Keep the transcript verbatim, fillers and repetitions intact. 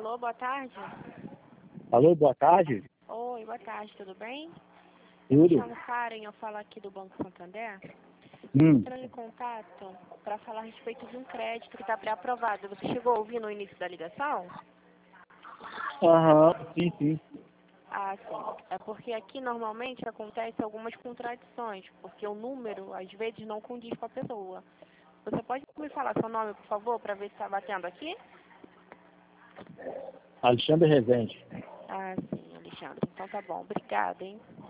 Alô, boa tarde. Alô, boa tarde. Oi, boa tarde, tudo bem? Eu me Tudo? chamo Karen, eu falo aqui do Banco Santander. Hum. Entrando em contato para falar a respeito de um crédito que está pré-aprovado. Você chegou a ouvir no início da ligação? Aham, sim, sim. Ah, sim. É porque aqui normalmente acontece algumas contradições, porque o número às vezes não condiz com a pessoa. Você pode me falar seu nome, por favor, para ver se está batendo aqui? Alexandre Rezende. Ah, sim, Alexandre. Então tá bom. Obrigada, hein?